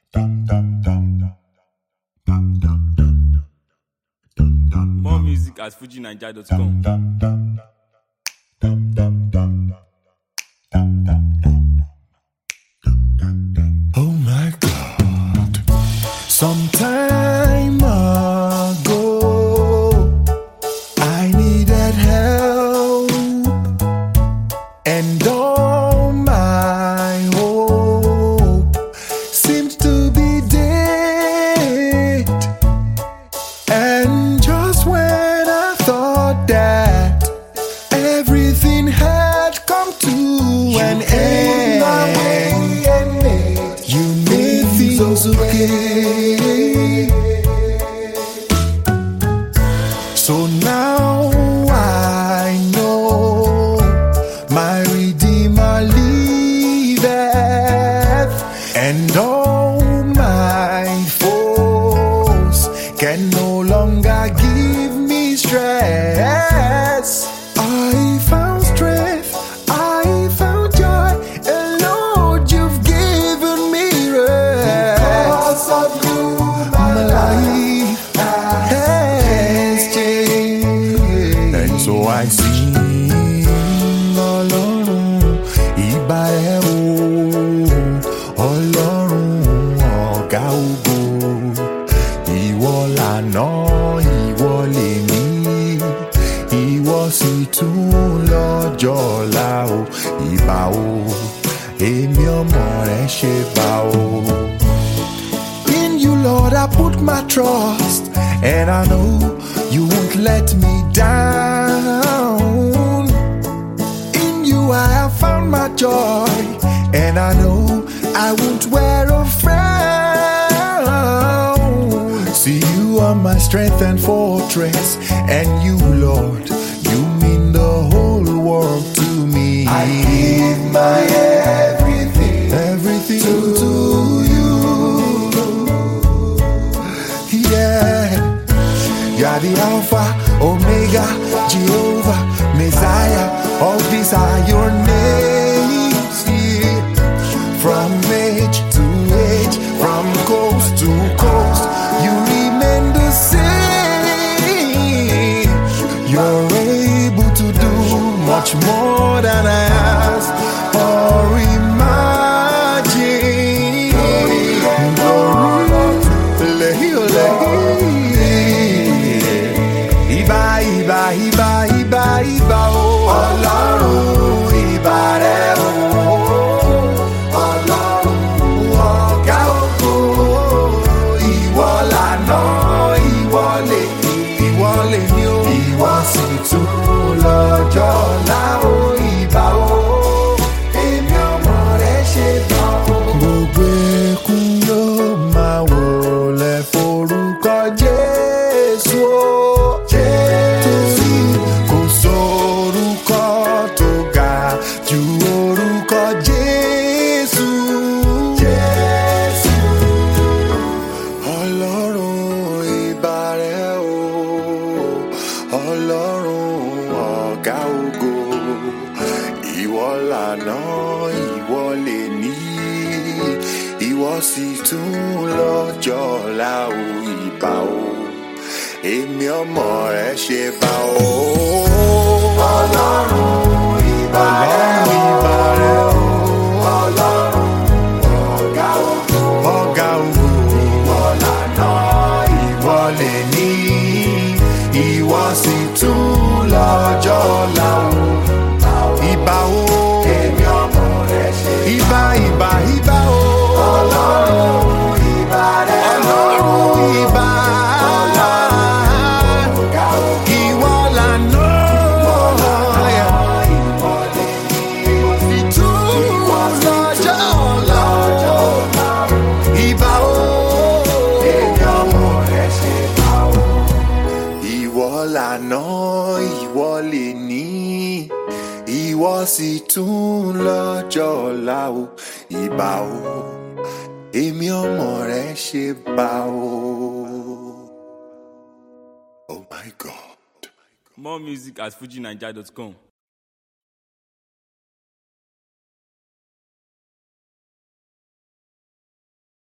More music at fujinaija.com. Oh my God. Some time ago, I needed help, and all my hope seemed to be dead. And just when I thought that everything had come to an end, you made things okay. So now I know my Redeemer liveth, and all my foes can no longer give me stress. I found strength, I found joy, and Lord, you've given me rest. Because of you, my life has changed. And so I sing, Ọlọ́run ìbà rẹ o, Ọlọ́run ọ̀gá ògo. Ìwọ lànà, ìwọ lèní, ìwọ sì tún lọ́jọ́ ọ̀la o. Ìbà o, èmi ọmọ rẹ ṣe bá o. In you, Lord, I put my trust, and I know you won't let me down. In you, I have found my joy, and I know I won't wear a frown. See, you are my strength and fortress, and you, Lord, you mean the whole world to me. I give my everything to you. Yeah, you're the Alpha, Omega, Jehovah, Messiah. All these are your names. Yeah. From age to age, from coast to coast, you remain the same. You're able to do much more than I ask or imagine. Ìbà, ìbà, ìbà, ìbà, ìbà o. Ọlọ́run ìbà rẹ o. Ọlọ́run ọ̀gá ògo. Ìwọ lànà, ìwọ lèní, ìwọ lèní o. Ìwọ sì tún lọ́jọ́ ọ̀la o. Ìbà o, èmi ọmọ rẹ ṣe bá o. Gbogbo ẹkún ló máa wọlé forúkọ Jésù o. Jésù, kò sórúkọ tó ga ju orúkọ Jésù. Jésù, Ọlọ́run ìbà rẹ o. Ọlọ́run ọ̀gá ògo. Ìwọ lànà, ìwọ lèní, ìwọ sì tún lọ́jọ́ ọ̀la o. Ìbà o, èmi ọmọ rẹ ṣe bá o. Ọlọ́run ìbà rẹ o. Ọlọ́run ọ̀gá ògo. Ọ̀gá ògo. Ìwọ lànà, ìwọ lèní, ìwọ sì tún lọ́jọ́ ọ̀la o. Ìbà o, èmi ọmọ rẹ ṣe bá o. Ìbà, ìbà, ìbà o. Ọlọ́run ìbà rẹ o. Ọlọ́run ìbà. Ìwọ lànà, ìtún lọ́jọ́ ọ̀la. Ìbà o, èmi ọmọ rẹ ṣe bá o. Ìwọ lànà, ìwọ lèní, ìwọ sì tún lọ́jọ́ ọ̀la o. Ìbà o, èmi ọmọ rẹ ṣe bá o. Oh my God. More music at fujinaija.com.